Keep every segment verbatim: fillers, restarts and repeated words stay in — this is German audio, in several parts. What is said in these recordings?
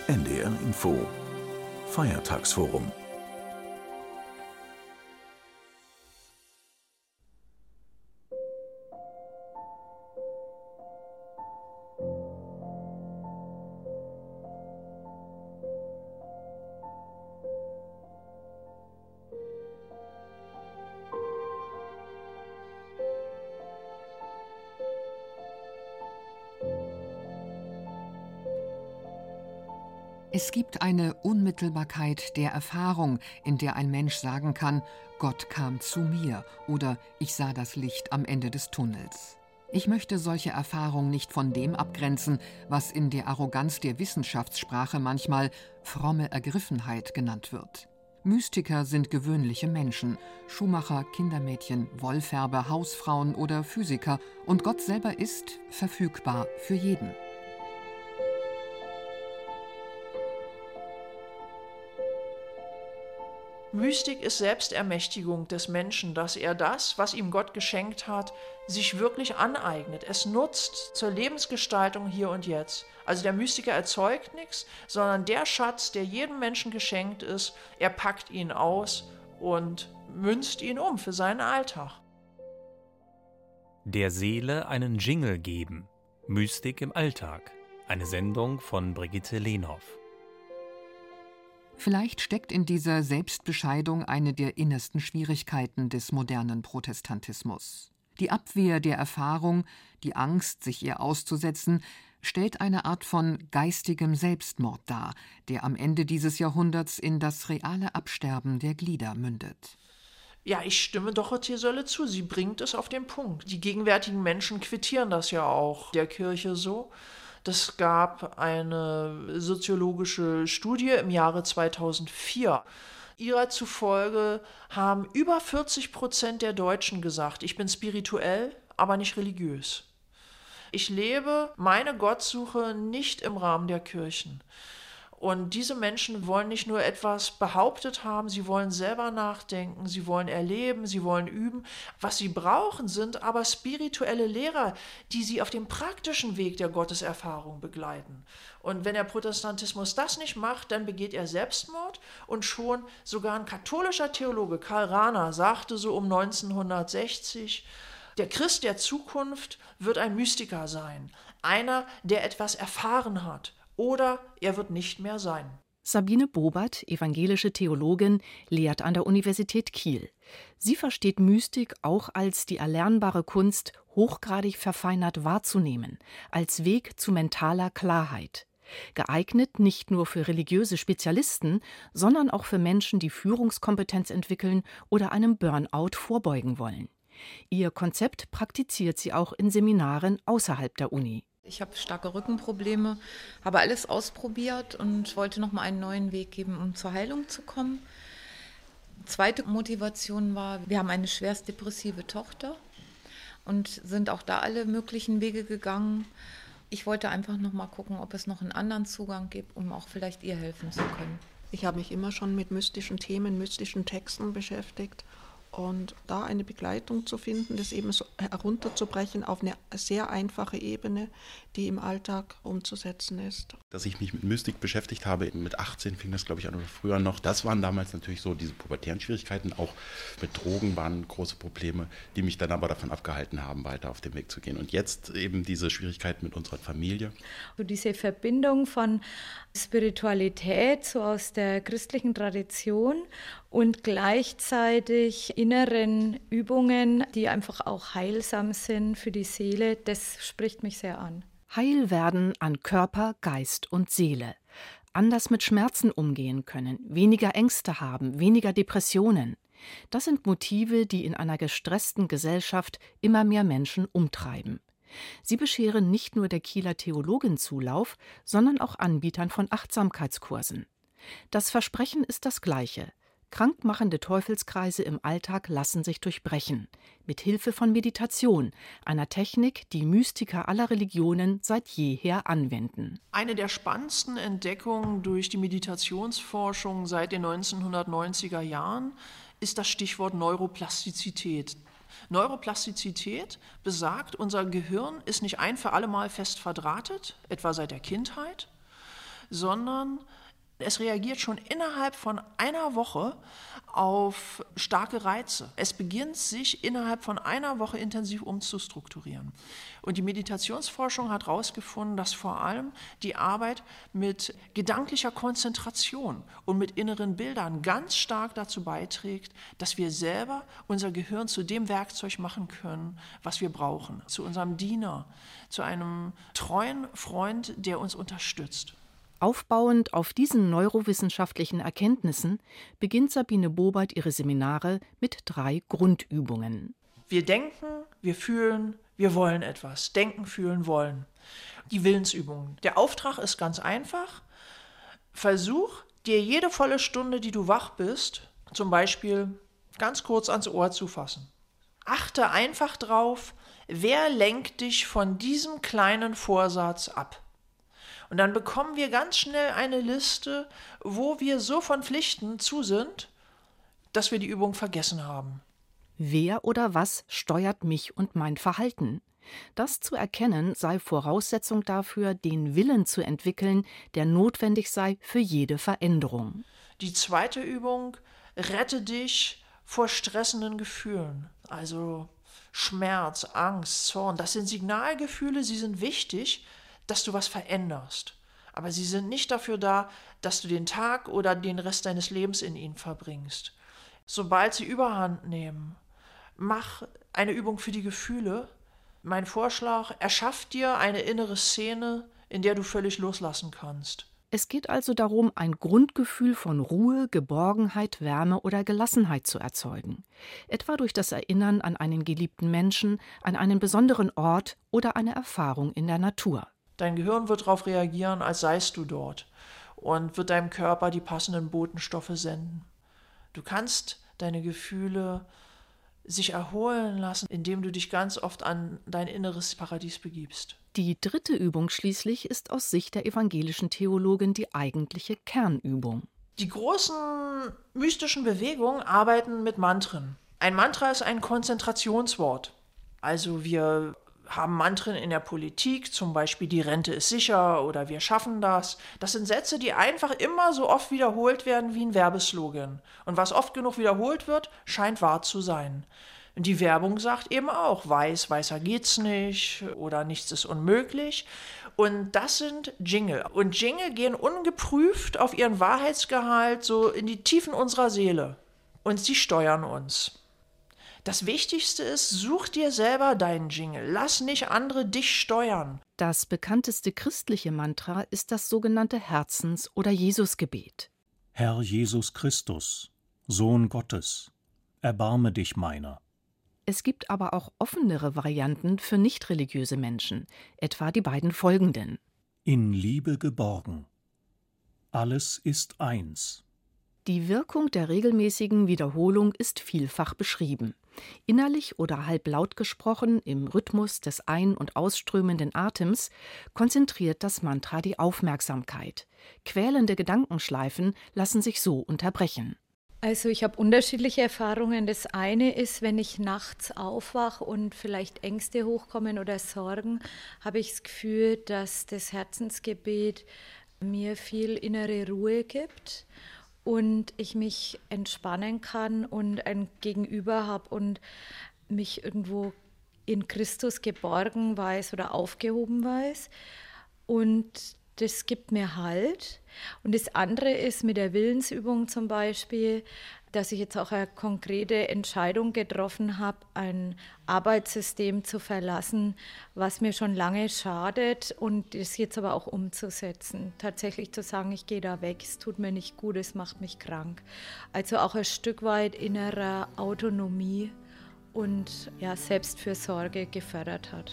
N D R Info Feiertagsforum. Es gibt eine Unmittelbarkeit der Erfahrung, in der ein Mensch sagen kann, Gott kam zu mir oder ich sah das Licht am Ende des Tunnels. Ich möchte solche Erfahrung nicht von dem abgrenzen, was in der Arroganz der Wissenschaftssprache manchmal fromme Ergriffenheit genannt wird. Mystiker sind gewöhnliche Menschen, Schuhmacher, Kindermädchen, Wollfärber, Hausfrauen oder Physiker, und Gott selber ist verfügbar für jeden. Mystik ist Selbstermächtigung des Menschen, dass er das, was ihm Gott geschenkt hat, sich wirklich aneignet. Es nutzt zur Lebensgestaltung hier und jetzt. Also der Mystiker erzeugt nichts, sondern der Schatz, der jedem Menschen geschenkt ist, er packt ihn aus und münzt ihn um für seinen Alltag. Der Seele einen Jingle geben. Mystik im Alltag. Eine Sendung von Brigitte Lehnhoff. Vielleicht steckt in dieser Selbstbescheidung eine der innersten Schwierigkeiten des modernen Protestantismus. Die Abwehr der Erfahrung, die Angst, sich ihr auszusetzen, stellt eine Art von geistigem Selbstmord dar, der am Ende dieses Jahrhunderts in das reale Absterben der Glieder mündet. Ja, ich stimme Dorothee Sölle zu. Sie bringt es auf den Punkt. Die gegenwärtigen Menschen quittieren das ja auch der Kirche so. Es gab eine soziologische Studie im Jahre zweitausendvier. Ihrer zufolge haben über vierzig Prozent der Deutschen gesagt, ich bin spirituell, aber nicht religiös. Ich lebe meine Gottsuche nicht im Rahmen der Kirchen. Und diese Menschen wollen nicht nur etwas behauptet haben, sie wollen selber nachdenken, sie wollen erleben, sie wollen üben. Was sie brauchen, sind aber spirituelle Lehrer, die sie auf dem praktischen Weg der Gotteserfahrung begleiten. Und wenn der Protestantismus das nicht macht, dann begeht er Selbstmord. Und schon sogar ein katholischer Theologe, Karl Rahner, sagte so um neunzehnhundertsechzig, der Christ der Zukunft wird ein Mystiker sein, einer, der etwas erfahren hat. Oder er wird nicht mehr sein. Sabine Bobert, evangelische Theologin, lehrt an der Universität Kiel. Sie versteht Mystik auch als die erlernbare Kunst, hochgradig verfeinert wahrzunehmen, als Weg zu mentaler Klarheit. Geeignet nicht nur für religiöse Spezialisten, sondern auch für Menschen, die Führungskompetenz entwickeln oder einem Burnout vorbeugen wollen. Ihr Konzept praktiziert sie auch in Seminaren außerhalb der Uni. Ich habe starke Rückenprobleme, habe alles ausprobiert und wollte noch mal einen neuen Weg geben, um zur Heilung zu kommen. Zweite Motivation war, wir haben eine schwerst depressive Tochter und sind auch da alle möglichen Wege gegangen. Ich wollte einfach noch mal gucken, ob es noch einen anderen Zugang gibt, um auch vielleicht ihr helfen zu können. Ich habe mich immer schon mit mystischen Themen, mystischen Texten beschäftigt. Und da eine Begleitung zu finden, das eben so herunterzubrechen auf eine sehr einfache Ebene, die im Alltag umzusetzen ist. Dass ich mich mit Mystik beschäftigt habe, mit achtzehn fing das, glaube ich, an oder früher noch. Das waren damals natürlich so diese pubertären Schwierigkeiten. Auch mit Drogen waren große Probleme, die mich dann aber davon abgehalten haben, weiter auf den Weg zu gehen. Und jetzt eben diese Schwierigkeiten mit unserer Familie. So diese Verbindung von Spiritualität, so aus der christlichen Tradition, und gleichzeitig inneren Übungen, die einfach auch heilsam sind für die Seele, das spricht mich sehr an. Heil werden an Körper, Geist und Seele. Anders mit Schmerzen umgehen können, weniger Ängste haben, weniger Depressionen. Das sind Motive, die in einer gestressten Gesellschaft immer mehr Menschen umtreiben. Sie bescheren nicht nur der Kieler Theologin Zulauf, sondern auch Anbietern von Achtsamkeitskursen. Das Versprechen ist das gleiche. Krankmachende Teufelskreise im Alltag lassen sich durchbrechen. Mit Hilfe von Meditation, einer Technik, die Mystiker aller Religionen seit jeher anwenden. Eine der spannendsten Entdeckungen durch die Meditationsforschung seit den neunzehnhundertneunziger Jahren ist das Stichwort Neuroplastizität. Neuroplastizität besagt, unser Gehirn ist nicht ein für alle Mal fest verdrahtet, etwa seit der Kindheit, sondern es reagiert schon innerhalb von einer Woche auf starke Reize. Es beginnt sich innerhalb von einer Woche intensiv umzustrukturieren. Und die Meditationsforschung hat herausgefunden, dass vor allem die Arbeit mit gedanklicher Konzentration und mit inneren Bildern ganz stark dazu beiträgt, dass wir selber unser Gehirn zu dem Werkzeug machen können, was wir brauchen. Zu unserem Diener, zu einem treuen Freund, der uns unterstützt. Aufbauend auf diesen neurowissenschaftlichen Erkenntnissen beginnt Sabine Bobert ihre Seminare mit drei Grundübungen. Wir denken, wir fühlen, wir wollen etwas. Denken, fühlen, wollen. Die Willensübungen. Der Auftrag ist ganz einfach. Versuch, dir jede volle Stunde, die du wach bist, zum Beispiel ganz kurz ans Ohr zu fassen. Achte einfach drauf, wer lenkt dich von diesem kleinen Vorsatz ab. Und dann bekommen wir ganz schnell eine Liste, wo wir so von Pflichten zu sind, dass wir die Übung vergessen haben. Wer oder was steuert mich und mein Verhalten? Das zu erkennen sei Voraussetzung dafür, den Willen zu entwickeln, der notwendig sei für jede Veränderung. Die zweite Übung: Rette dich vor stressenden Gefühlen, also Schmerz, Angst, Zorn. Das sind Signalgefühle, sie sind wichtig, dass du was veränderst. Aber sie sind nicht dafür da, dass du den Tag oder den Rest deines Lebens in ihnen verbringst. Sobald sie Überhand nehmen, mach eine Übung für die Gefühle. Mein Vorschlag: Erschaff dir eine innere Szene, in der du völlig loslassen kannst. Es geht also darum, ein Grundgefühl von Ruhe, Geborgenheit, Wärme oder Gelassenheit zu erzeugen. Etwa durch das Erinnern an einen geliebten Menschen, an einen besonderen Ort oder eine Erfahrung in der Natur. Dein Gehirn wird darauf reagieren, als seist du dort, und wird deinem Körper die passenden Botenstoffe senden. Du kannst deine Gefühle sich erholen lassen, indem du dich ganz oft an dein inneres Paradies begibst. Die dritte Übung schließlich ist aus Sicht der evangelischen Theologin die eigentliche Kernübung. Die großen mystischen Bewegungen arbeiten mit Mantren. Ein Mantra ist ein Konzentrationswort. Also wir haben Mantren in der Politik, zum Beispiel die Rente ist sicher oder wir schaffen das. Das sind Sätze, die einfach immer so oft wiederholt werden wie ein Werbeslogan. Und was oft genug wiederholt wird, scheint wahr zu sein. Und die Werbung sagt eben auch, weiß, weißer geht's nicht oder nichts ist unmöglich. Und das sind Jingle. Und Jingle gehen ungeprüft auf ihren Wahrheitsgehalt so in die Tiefen unserer Seele. Und sie steuern uns. Das Wichtigste ist, such dir selber deinen Jingle. Lass nicht andere dich steuern. Das bekannteste christliche Mantra ist das sogenannte Herzens- oder Jesusgebet. Herr Jesus Christus, Sohn Gottes, erbarme dich meiner. Es gibt aber auch offenere Varianten für nicht-religiöse Menschen, etwa die beiden folgenden. In Liebe geborgen. Alles ist eins. Die Wirkung der regelmäßigen Wiederholung ist vielfach beschrieben. Innerlich oder halblaut gesprochen, im Rhythmus des ein- und ausströmenden Atems, konzentriert das Mantra die Aufmerksamkeit. Quälende Gedankenschleifen lassen sich so unterbrechen. Also ich habe unterschiedliche Erfahrungen. Das eine ist, wenn ich nachts aufwache und vielleicht Ängste hochkommen oder Sorgen, habe ich das Gefühl, dass das Herzensgebet mir viel innere Ruhe gibt und ich mich entspannen kann und ein Gegenüber habe und mich irgendwo in Christus geborgen weiß oder aufgehoben weiß. Und das gibt mir Halt. Und das andere ist mit der Willensübung zum Beispiel, dass ich jetzt auch eine konkrete Entscheidung getroffen habe, ein Arbeitssystem zu verlassen, was mir schon lange schadet und das jetzt aber auch umzusetzen. Tatsächlich zu sagen, ich gehe da weg, es tut mir nicht gut, es macht mich krank. Also auch ein Stück weit innerer Autonomie und ja, Selbstfürsorge gefördert hat.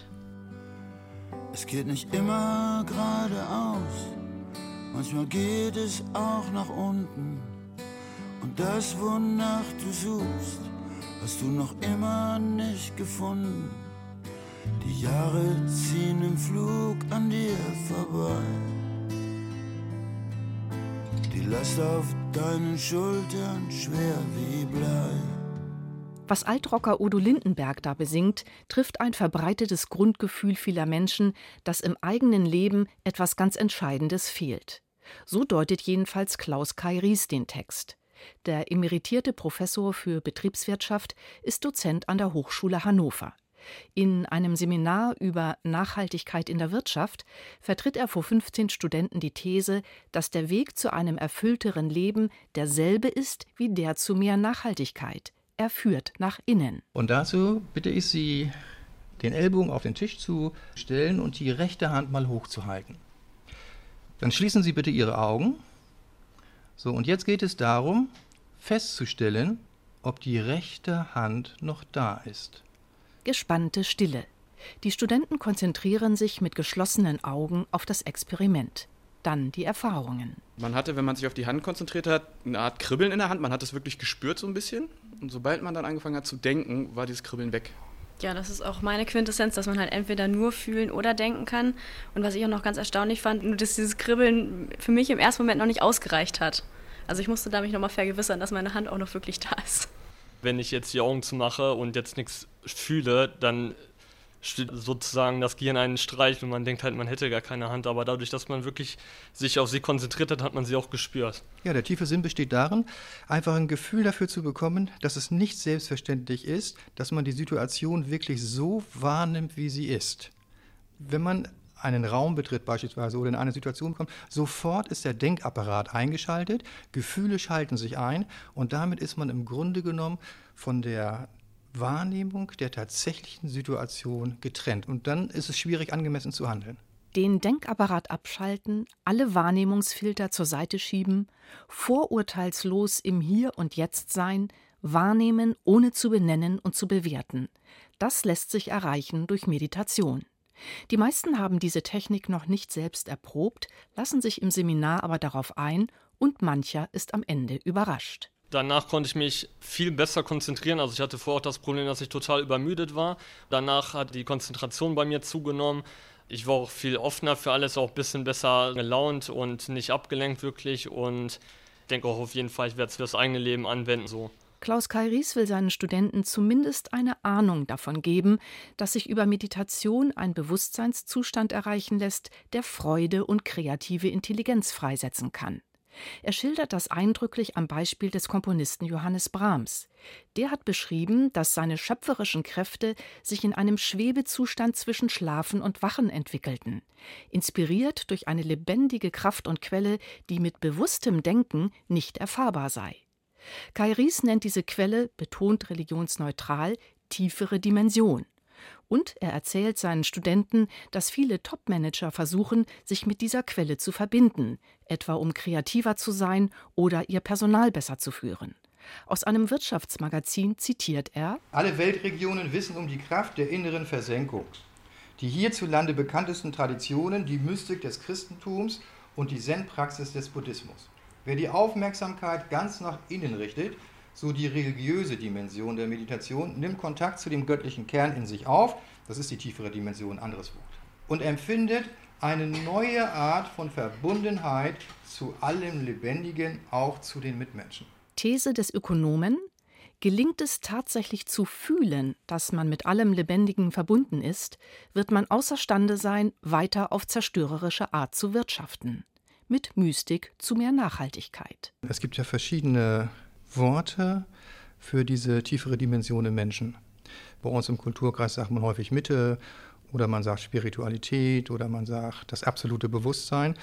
Es geht nicht immer geradeaus, manchmal geht es auch nach unten. Und das, wonach du suchst, hast du noch immer nicht gefunden. Die Jahre ziehen im Flug an dir vorbei. Die Last auf deinen Schultern schwer wie Blei. Was Altrocker Udo Lindenberg da besingt, trifft ein verbreitetes Grundgefühl vieler Menschen, dass im eigenen Leben etwas ganz Entscheidendes fehlt. So deutet jedenfalls Klaus Kai-Ries den Text. Der emeritierte Professor für Betriebswirtschaft ist Dozent an der Hochschule Hannover. In einem Seminar über Nachhaltigkeit in der Wirtschaft vertritt er vor fünfzehn Studenten die These, dass der Weg zu einem erfüllteren Leben derselbe ist wie der zu mehr Nachhaltigkeit. Er führt nach innen. Und dazu bitte ich Sie, den Ellbogen auf den Tisch zu stellen und die rechte Hand mal hochzuhalten. Dann schließen Sie bitte Ihre Augen. So, und jetzt geht es darum, festzustellen, ob die rechte Hand noch da ist. Gespannte Stille. Die Studenten konzentrieren sich mit geschlossenen Augen auf das Experiment. Dann die Erfahrungen. Man hatte, wenn man sich auf die Hand konzentriert hat, eine Art Kribbeln in der Hand. Man hat es wirklich gespürt so ein bisschen. Und sobald man dann angefangen hat zu denken, war dieses Kribbeln weg. Ja, das ist auch meine Quintessenz, dass man halt entweder nur fühlen oder denken kann. Und was ich auch noch ganz erstaunlich fand, nur dass dieses Kribbeln für mich im ersten Moment noch nicht ausgereicht hat. Also ich musste da mich nochmal vergewissern, dass meine Hand auch noch wirklich da ist. Wenn ich jetzt die Augen zumache und jetzt nichts fühle, dann steht sozusagen das Gehirn einen Streich und man denkt halt, man hätte gar keine Hand. Aber dadurch, dass man wirklich sich auf sie konzentriert hat, hat man sie auch gespürt. Ja, der tiefe Sinn besteht darin, einfach ein Gefühl dafür zu bekommen, dass es nicht selbstverständlich ist, dass man die Situation wirklich so wahrnimmt, wie sie ist. Wenn man einen Raum betritt beispielsweise oder in eine Situation kommt, sofort ist der Denkapparat eingeschaltet, Gefühle schalten sich ein und damit ist man im Grunde genommen von der Wahrnehmung der tatsächlichen Situation getrennt. Und dann ist es schwierig, angemessen zu handeln. Den Denkapparat abschalten, alle Wahrnehmungsfilter zur Seite schieben, vorurteilslos im Hier und Jetzt sein, wahrnehmen, ohne zu benennen und zu bewerten. Das lässt sich erreichen durch Meditation. Die meisten haben diese Technik noch nicht selbst erprobt, lassen sich im Seminar aber darauf ein und mancher ist am Ende überrascht. Danach konnte ich mich viel besser konzentrieren. Also ich hatte vorher auch das Problem, dass ich total übermüdet war. Danach hat die Konzentration bei mir zugenommen. Ich war auch viel offener für alles, auch ein bisschen besser gelaunt und nicht abgelenkt wirklich. Und ich denke auch auf jeden Fall, ich werde es für das eigene Leben anwenden. So. Klaus Kai-Ries will seinen Studenten zumindest eine Ahnung davon geben, dass sich über Meditation ein Bewusstseinszustand erreichen lässt, der Freude und kreative Intelligenz freisetzen kann. Er schildert das eindrücklich am Beispiel des Komponisten Johannes Brahms. Der hat beschrieben, dass seine schöpferischen Kräfte sich in einem Schwebezustand zwischen Schlafen und Wachen entwickelten, inspiriert durch eine lebendige Kraft und Quelle, die mit bewusstem Denken nicht erfahrbar sei. Kai-Ries nennt diese Quelle, betont religionsneutral, tiefere Dimension. Und er erzählt seinen Studenten, dass viele Top-Manager versuchen, sich mit dieser Quelle zu verbinden, etwa um kreativer zu sein oder ihr Personal besser zu führen. Aus einem Wirtschaftsmagazin zitiert er: Alle Weltregionen wissen um die Kraft der inneren Versenkung. Die hierzulande bekanntesten Traditionen, die Mystik des Christentums und die Zen-Praxis des Buddhismus. Wer die Aufmerksamkeit ganz nach innen richtet, so die religiöse Dimension der Meditation, nimmt Kontakt zu dem göttlichen Kern in sich auf, das ist die tiefere Dimension, anderes Wort, und empfindet eine neue Art von Verbundenheit zu allem Lebendigen, auch zu den Mitmenschen. These des Ökonomen: Gelingt es tatsächlich zu fühlen, dass man mit allem Lebendigen verbunden ist, wird man außerstande sein, weiter auf zerstörerische Art zu wirtschaften. Mit Mystik zu mehr Nachhaltigkeit. Es gibt ja verschiedene Worte für diese tiefere Dimension im Menschen. Bei uns im Kulturkreis sagt man häufig Mitte oder man sagt Spiritualität oder man sagt das absolute Bewusstsein.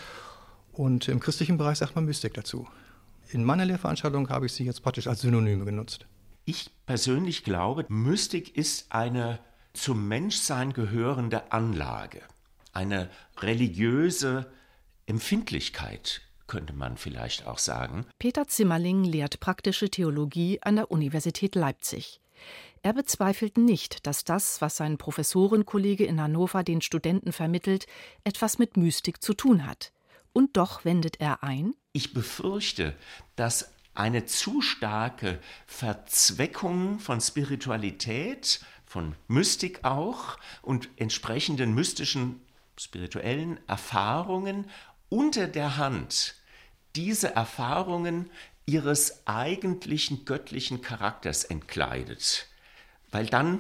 Und im christlichen Bereich sagt man Mystik dazu. In meiner Lehrveranstaltung habe ich sie jetzt praktisch als Synonyme genutzt. Ich persönlich glaube, Mystik ist eine zum Menschsein gehörende Anlage, eine religiöse Empfindlichkeit, könnte man vielleicht auch sagen. Peter Zimmerling lehrt praktische Theologie an der Universität Leipzig. Er bezweifelt nicht, dass das, was sein Professorenkollege in Hannover den Studenten vermittelt, etwas mit Mystik zu tun hat. Und doch wendet er ein: Ich befürchte, dass eine zu starke Verzweckung von Spiritualität, von Mystik auch und entsprechenden mystischen, spirituellen Erfahrungen unter der Hand diese Erfahrungen ihres eigentlichen göttlichen Charakters entkleidet, weil dann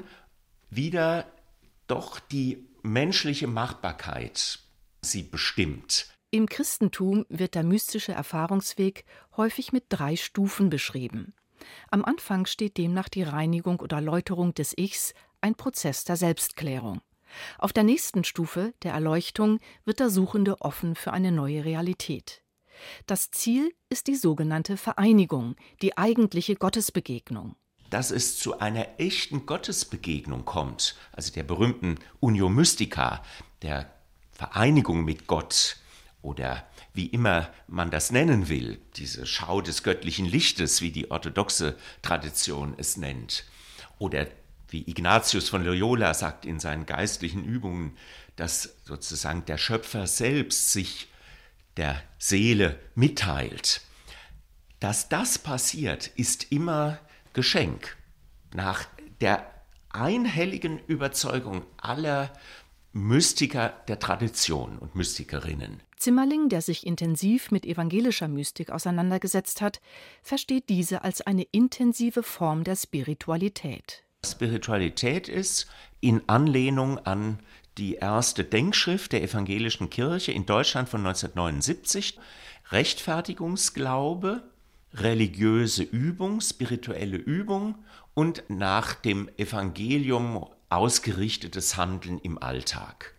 wieder doch die menschliche Machbarkeit sie bestimmt. Im Christentum wird der mystische Erfahrungsweg häufig mit drei Stufen beschrieben. Am Anfang steht demnach die Reinigung oder Läuterung des Ichs, ein Prozess der Selbstklärung. Auf der nächsten Stufe, der Erleuchtung, wird der Suchende offen für eine neue Realität. Das Ziel ist die sogenannte Vereinigung, die eigentliche Gottesbegegnung. Dass es zu einer echten Gottesbegegnung kommt, also der berühmten Unio Mystica, der Vereinigung mit Gott oder wie immer man das nennen will, diese Schau des göttlichen Lichtes, wie die orthodoxe Tradition es nennt, oder wie Ignatius von Loyola sagt in seinen geistlichen Übungen, dass sozusagen der Schöpfer selbst sich der Seele mitteilt. Dass das passiert, ist immer Geschenk. Nach der einhelligen Überzeugung aller Mystiker der Tradition und Mystikerinnen. Zimmerling, der sich intensiv mit evangelischer Mystik auseinandergesetzt hat, versteht diese als eine intensive Form der Spiritualität. Spiritualität ist in Anlehnung an die erste Denkschrift der evangelischen Kirche in Deutschland von neunzehnhundertneunundsiebzig, Rechtfertigungsglaube, religiöse Übung, spirituelle Übung und nach dem Evangelium ausgerichtetes Handeln im Alltag.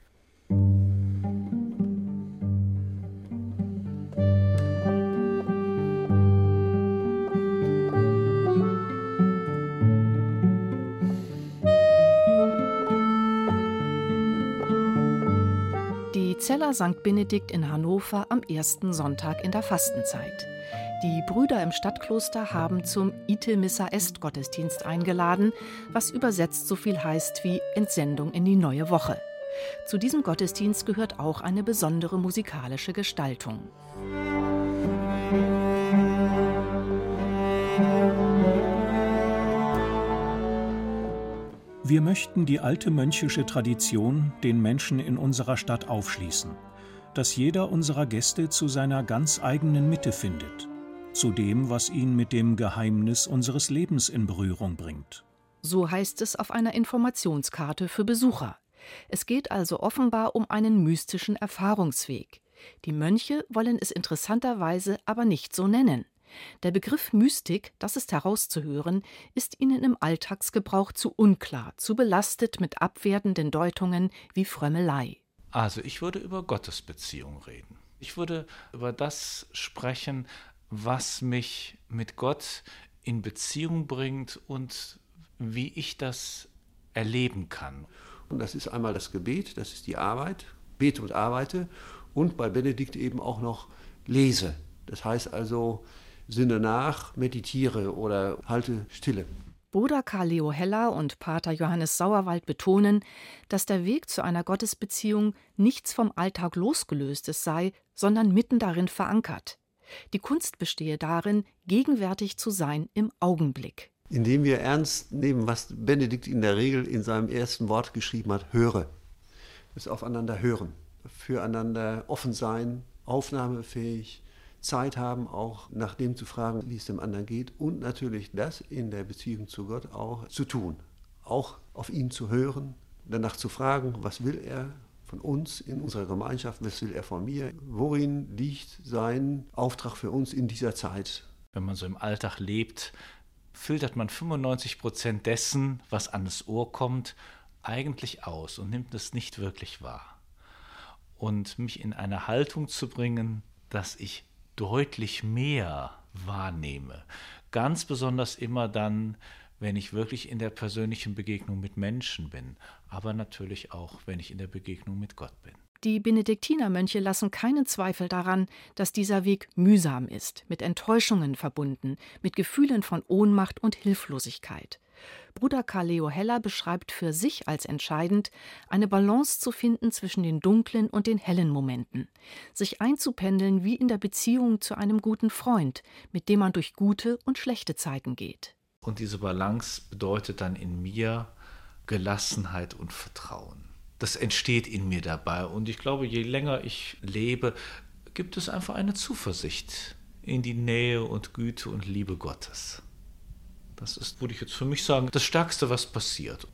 Die Zeller Sankt Benedikt in Hannover am ersten Sonntag in der Fastenzeit. Die Brüder im Stadtkloster haben zum Ite Missa Est Gottesdienst eingeladen, was übersetzt so viel heißt wie Entsendung in die neue Woche. Zu diesem Gottesdienst gehört auch eine besondere musikalische Gestaltung. Wir möchten die alte mönchische Tradition den Menschen in unserer Stadt aufschließen, dass jeder unserer Gäste zu seiner ganz eigenen Mitte findet, zu dem, was ihn mit dem Geheimnis unseres Lebens in Berührung bringt. So heißt es auf einer Informationskarte für Besucher. Es geht also offenbar um einen mystischen Erfahrungsweg. Die Mönche wollen es interessanterweise aber nicht so nennen. Der Begriff Mystik, das ist herauszuhören, ist ihnen im Alltagsgebrauch zu unklar, zu belastet mit abwertenden Deutungen wie Frömmelei. Also ich würde über Gottesbeziehung reden. Ich würde über das sprechen, was mich mit Gott in Beziehung bringt und wie ich das erleben kann. Und das ist einmal das Gebet, das ist die Arbeit, bete und arbeite, und bei Benedikt eben auch noch lese. Das heißt also, sinne nach, meditiere oder halte Stille. Bruder Karl Leo Heller und Pater Johannes Sauerwald betonen, dass der Weg zu einer Gottesbeziehung nichts vom Alltag losgelöstes sei, sondern mitten darin verankert. Die Kunst bestehe darin, gegenwärtig zu sein im Augenblick. Indem wir ernst nehmen, was Benedikt in der Regel in seinem ersten Wort geschrieben hat, höre. Das Aufeinander hören, füreinander offen sein, aufnahmefähig, Zeit haben, auch nach dem zu fragen, wie es dem anderen geht, und natürlich das in der Beziehung zu Gott auch zu tun. Auch auf ihn zu hören, danach zu fragen, was will er von uns in unserer Gemeinschaft, was will er von mir, worin liegt sein Auftrag für uns in dieser Zeit. Wenn man so im Alltag lebt, filtert man fünfundneunzig Prozent dessen, was an das Ohr kommt, eigentlich aus und nimmt es nicht wirklich wahr. Und mich in eine Haltung zu bringen, dass ich deutlich mehr wahrnehme. Ganz besonders immer dann, wenn ich wirklich in der persönlichen Begegnung mit Menschen bin, aber natürlich auch, wenn ich in der Begegnung mit Gott bin. Die Benediktinermönche lassen keinen Zweifel daran, dass dieser Weg mühsam ist, mit Enttäuschungen verbunden, mit Gefühlen von Ohnmacht und Hilflosigkeit. Bruder Karl Leo Heller beschreibt für sich als entscheidend, eine Balance zu finden zwischen den dunklen und den hellen Momenten, sich einzupendeln wie in der Beziehung zu einem guten Freund, mit dem man durch gute und schlechte Zeiten geht. Und diese Balance bedeutet dann in mir Gelassenheit und Vertrauen. Das entsteht in mir dabei, und ich glaube, je länger ich lebe, gibt es einfach eine Zuversicht in die Nähe und Güte und Liebe Gottes. Das ist, würde ich jetzt für mich sagen, das Stärkste, was passiert.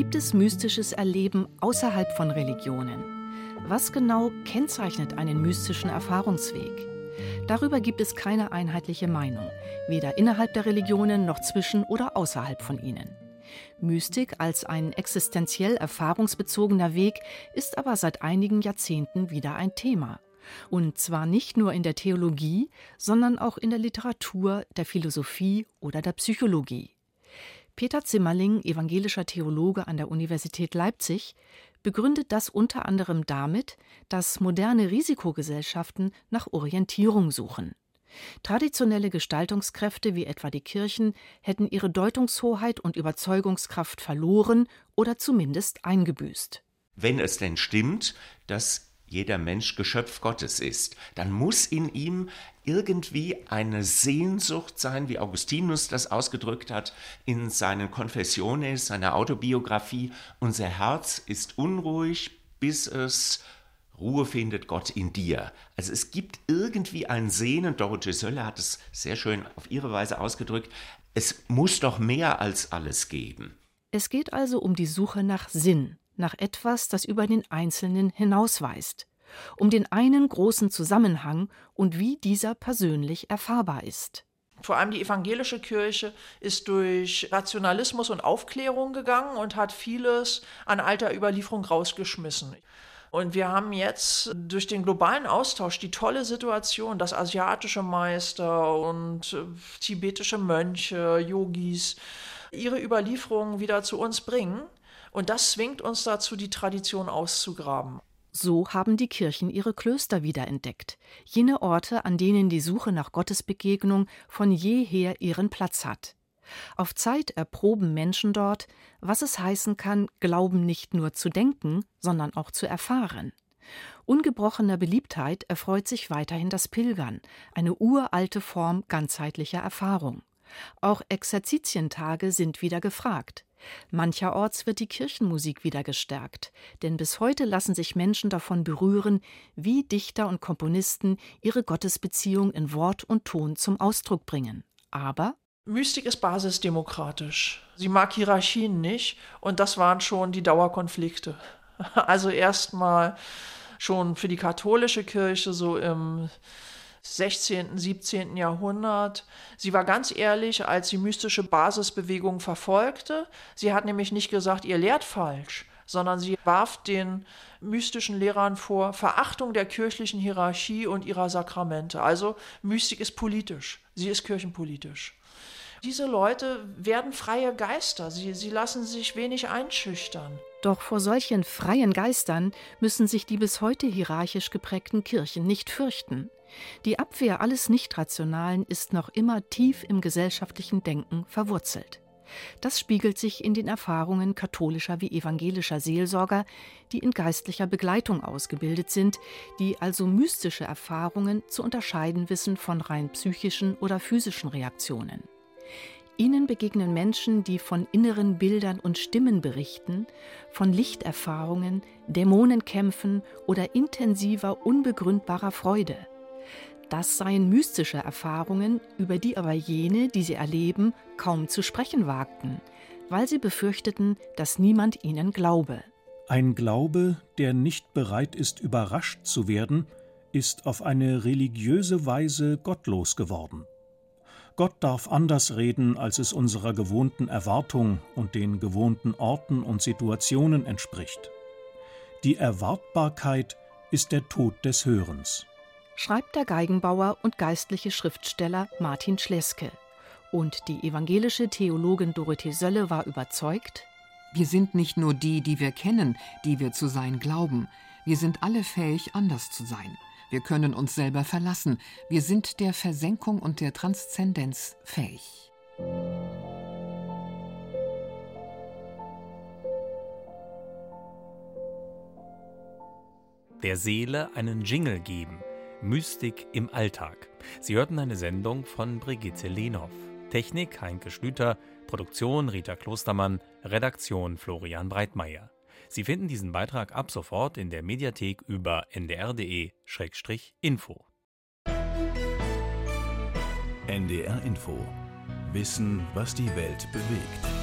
gibt es mystisches Erleben außerhalb von Religionen? Was genau kennzeichnet einen mystischen Erfahrungsweg? Darüber gibt es keine einheitliche Meinung, weder innerhalb der Religionen noch zwischen oder außerhalb von ihnen. Mystik als ein existenziell erfahrungsbezogener Weg ist aber seit einigen Jahrzehnten wieder ein Thema. Und zwar nicht nur in der Theologie, sondern auch in der Literatur, der Philosophie oder der Psychologie. Peter Zimmerling, evangelischer Theologe an der Universität Leipzig, begründet das unter anderem damit, dass moderne Risikogesellschaften nach Orientierung suchen. Traditionelle Gestaltungskräfte wie etwa die Kirchen hätten ihre Deutungshoheit und Überzeugungskraft verloren oder zumindest eingebüßt. Wenn es denn stimmt, dass jeder Mensch Geschöpf Gottes ist, dann muss in ihm irgendwie eine Sehnsucht sein, wie Augustinus das ausgedrückt hat in seinen Confessiones, seiner Autobiografie. Unser Herz ist unruhig, bis es Ruhe findet Gott in dir. Also es gibt irgendwie ein Sehnen, Dorothee Sölle hat es sehr schön auf ihre Weise ausgedrückt, es muss doch mehr als alles geben. Es geht also um die Suche nach Sinn, nach etwas, das über den Einzelnen hinausweist, um den einen großen Zusammenhang und wie dieser persönlich erfahrbar ist. Vor allem die evangelische Kirche ist durch Rationalismus und Aufklärung gegangen und hat vieles an alter Überlieferung rausgeschmissen. Und wir haben jetzt durch den globalen Austausch die tolle Situation, dass asiatische Meister und tibetische Mönche, Yogis, ihre Überlieferungen wieder zu uns bringen. Und das zwingt uns dazu, die Tradition auszugraben. So haben die Kirchen ihre Klöster wiederentdeckt, jene Orte, an denen die Suche nach Gottesbegegnung von jeher ihren Platz hat. Auf Zeit erproben Menschen dort, was es heißen kann, Glauben nicht nur zu denken, sondern auch zu erfahren. Ungebrochener Beliebtheit erfreut sich weiterhin das Pilgern, eine uralte Form ganzheitlicher Erfahrung. Auch Exerzitientage sind wieder gefragt. Mancherorts wird die Kirchenmusik wieder gestärkt, denn bis heute lassen sich Menschen davon berühren, wie Dichter und Komponisten ihre Gottesbeziehung in Wort und Ton zum Ausdruck bringen. Aber Mystik ist basisdemokratisch. Sie mag Hierarchien nicht und das waren schon die Dauerkonflikte. Also erstmal schon für die katholische Kirche so im sechzehnten, siebzehnten Jahrhundert. Sie war ganz ehrlich, als sie mystische Basisbewegung verfolgte. Sie hat nämlich nicht gesagt, ihr lehrt falsch, sondern sie warf den mystischen Lehrern vor Verachtung der kirchlichen Hierarchie und ihrer Sakramente. Also Mystik ist politisch, sie ist kirchenpolitisch. Diese Leute werden freie Geister, sie, sie lassen sich wenig einschüchtern. Doch vor solchen freien Geistern müssen sich die bis heute hierarchisch geprägten Kirchen nicht fürchten. Die Abwehr alles Nichtrationalen ist noch immer tief im gesellschaftlichen Denken verwurzelt. Das spiegelt sich in den Erfahrungen katholischer wie evangelischer Seelsorger, die in geistlicher Begleitung ausgebildet sind, die also mystische Erfahrungen zu unterscheiden wissen von rein psychischen oder physischen Reaktionen. Ihnen begegnen Menschen, die von inneren Bildern und Stimmen berichten, von Lichterfahrungen, Dämonenkämpfen oder intensiver, unbegründbarer Freude. Das seien mystische Erfahrungen, über die aber jene, die sie erleben, kaum zu sprechen wagten, weil sie befürchteten, dass niemand ihnen glaube. Ein Glaube, der nicht bereit ist, überrascht zu werden, ist auf eine religiöse Weise gottlos geworden. Gott darf anders reden, als es unserer gewohnten Erwartung und den gewohnten Orten und Situationen entspricht. Die Erwartbarkeit ist der Tod des Hörens, schreibt der Geigenbauer und geistliche Schriftsteller Martin Schleske. Und die evangelische Theologin Dorothee Sölle war überzeugt: Wir sind nicht nur die, die wir kennen, die wir zu sein glauben. Wir sind alle fähig, anders zu sein. Wir können uns selber verlassen. Wir sind der Versenkung und der Transzendenz fähig. Der Seele einen Jingle geben. Mystik im Alltag. Sie hörten eine Sendung von Brigitte Lehnhoff. Technik Heinke Schlüter, Produktion Rita Klostermann, Redaktion Florian Breitmeier. Sie finden diesen Beitrag ab sofort in der Mediathek über n d r punkt d e Schrägstrich info. N D R Info. Wissen, was die Welt bewegt.